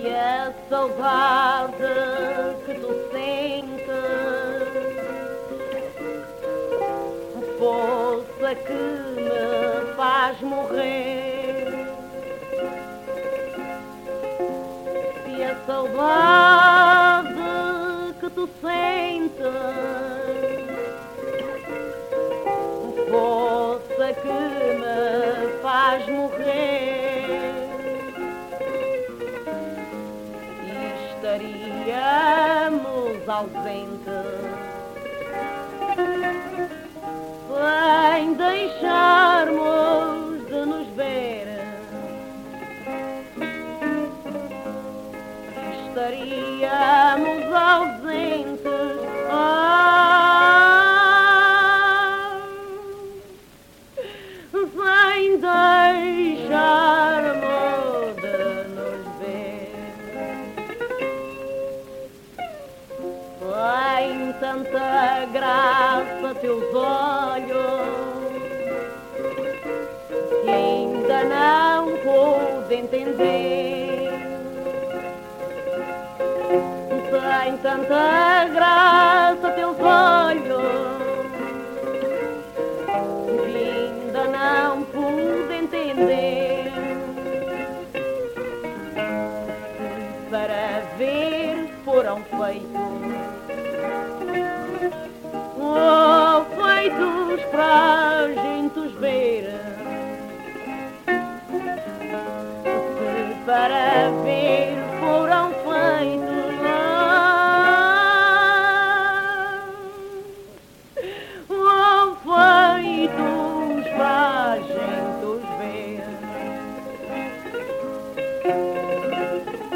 E a saudade que tu sentes, força que me faz morrer. E a saudade que tu sentes, força que me faz morrer. Estaríamos ausentes sem deixarmos de nos ver. Estaríamos ausentes sem deixarmos de nos ver. Tem tanta graça teus olhos que ainda não pude entender. Tem tanta graça teus olhos que ainda não pude entender. Para ver foram feitos, feitos para a gente os ver. Para ver